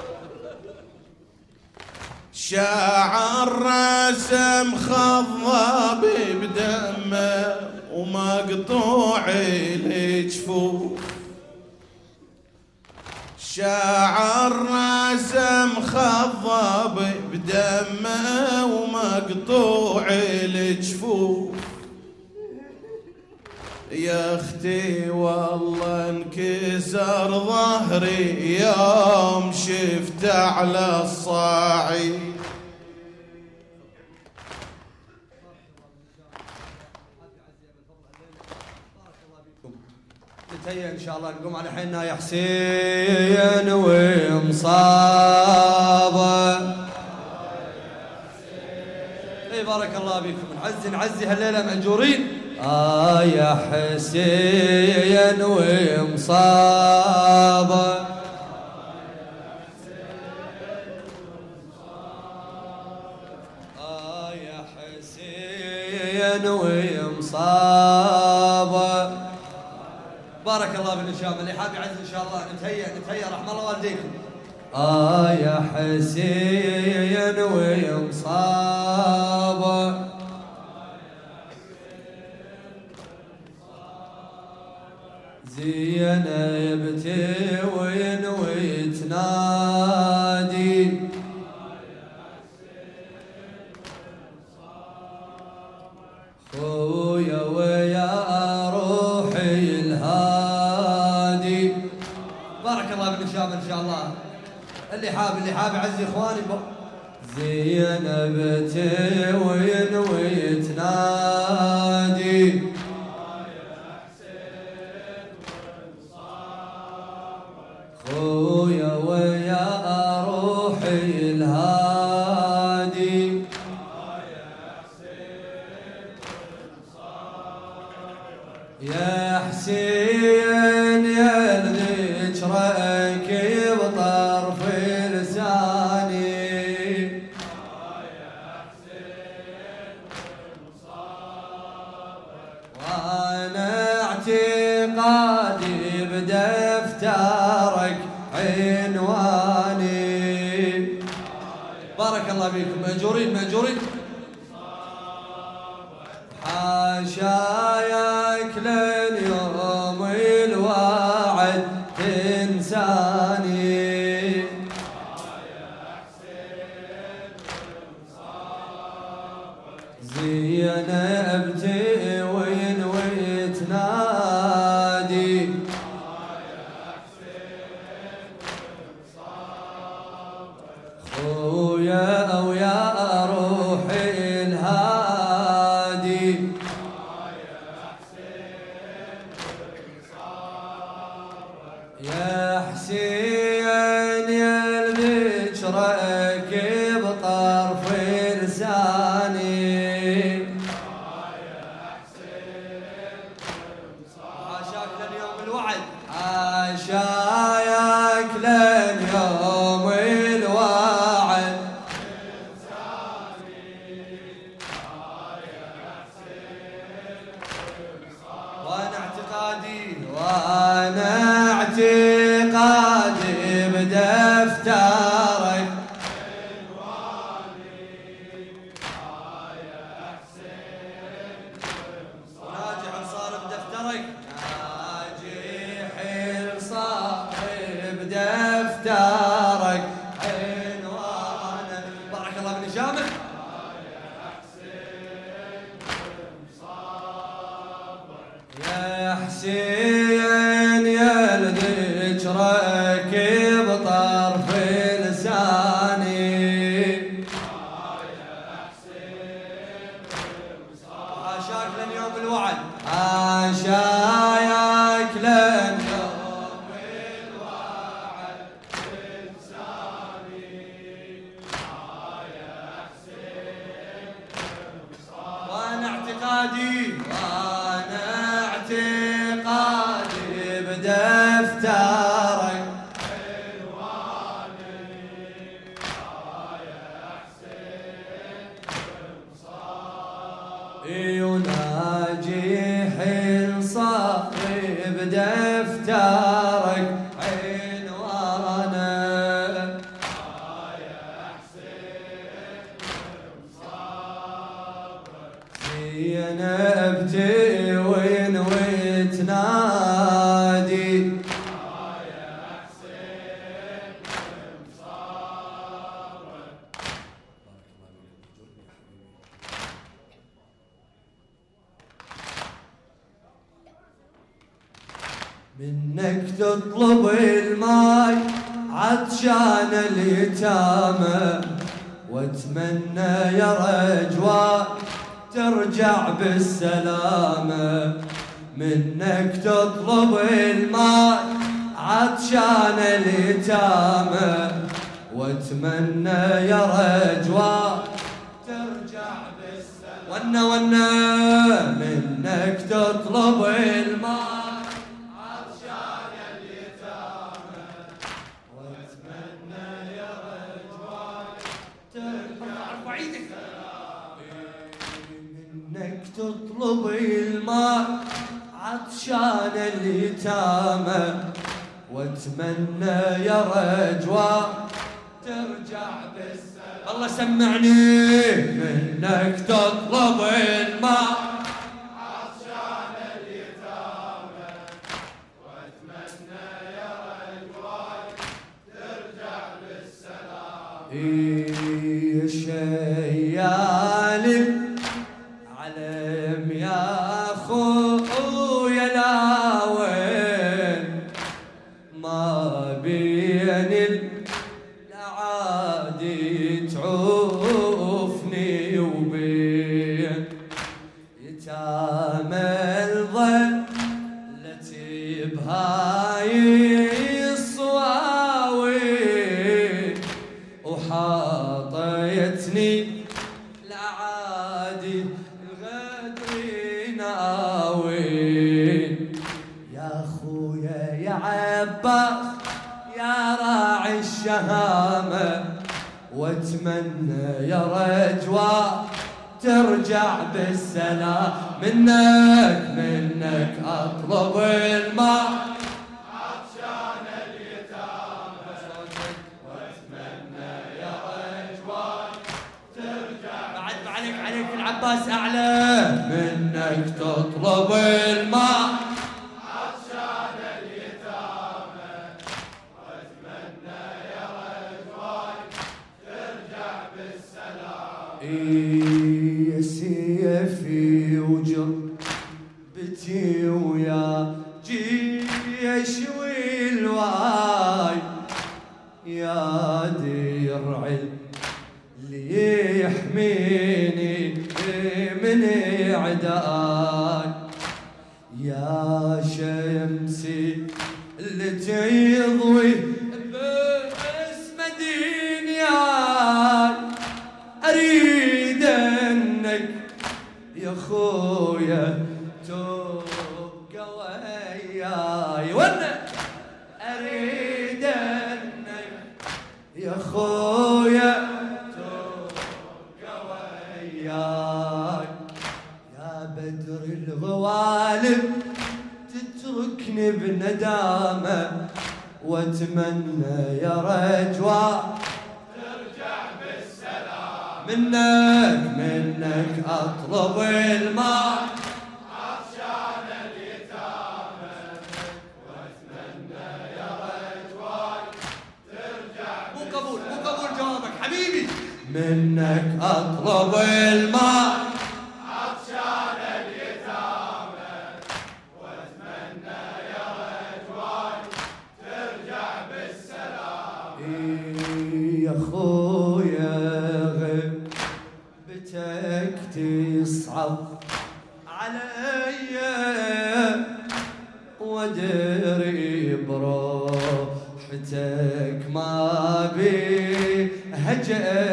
شاعر رسم خضاب بدمه ومقطوع الجفوف، شاعر رسم خضاب بدمه ومقطوع الجفوف، يا اختي والله انكسر ظهري يوم شفت على الصعيد، نتهيأ ان شاء الله نقوم على حيننا يا حسين ومصابه. اي بارك الله بكم، نعزي نعزي هالليله ماجورين. اه يا حسين ومصابه بارك الله بالنشام. اللي حاب يعز ان شاء الله نتهيأ نتهيأ رحم الله والديكم. آه يا حسين ومصابه زينب توين وتنادي خويا ويا روحي الهادي. بارك الله بالنشام ان شاء الله. اللي حاب اللي حاب عزي اخواني زينب توين وتنادي خويا ويا روحي الهادي يا حسين يا ذكرك بطرف لساني وانا اعتقادي بدفترك عنواني. بارك الله بكم مأجورين مأجورين. حاشاياك لليوم الوعد تنساني زينب توين وتنادي خويا ويا روحي الهادي يا حسين يا ذكرك بطرف لساني حاشاك لليوم الوعد حاشاك لليوم الوعد وانا اعتقادي وانا اعتقادي بدفترك ناجح صار بدفترك ناجح صار بدفترك عنوانك. بارك الله بالنشامه. يا حسين يا ذكرك بطرف لساني حاشاك لليوم الوعد حاشاك لليوم الوعد تنساني وانا اعتقادي وانا اعتقادي بدفترك يناجح صار بدفترك عنوانك زينب توين وتنادي منك تطلب الماي عطشان اليتامى واتمنى يا رجوان ترجع بالسلامة. منك تطلب الماء عطشان اليتامى واتمنى يا رجوان ترجع بالسلامة. ونا ونا منك تطلب الماء عطشان اليتامى واتمنى يا رجوان ترجع. ارفع ايدك. منك تطلب الماء عطشان اليتامى واتمنى يا رجوى ترجع بالسلام. الله سمعني منك تطلب الماء عطشان اليتامى واتمنى يا رجواي ترجع بالسلام. يا شيالي علم يا خويا لا وين ما بين الأعادي تعوفني وبين يتامى الظلتي بهاي الصواوي وحاطيتني الأعادي الغدر ناوين. يا خويا يا عباس يا راعي الشهامة واتمنى يا رجوى ترجع بالسلام. منك منك اطلب الماء عطشان اليتامى واتمنى يا رجواي ترجع. بعد عليك عليك العباس اعلى منك تطلب الماء عطشان اليتامى واتمنى يا رجواي ترجع بالسلام. يا سيفي وجربتي ويا جيش والواي يا درعي اللي يحميني من عداي. يا شمسي اللي تضوي باسم دنياي اريد انك يا خويا تبقى وياي. وانا اريد انك يا خويا تبقى وياي. يا بدر الغوالب تتركني بندامه واتمنى يا رجوى ترجع بالسلام. منك منك اطلب الماء عطشان اليتامى واتمنى يا رجواي ترجع. مو قبول مو قبول جوابك حبيبي. منك اطلب الماء عطشان اليتامى واتمنى يا رجواي ترجع بالسلام. يا خويا غيبتك تصعب علي وادري بروحتك ما بي هجر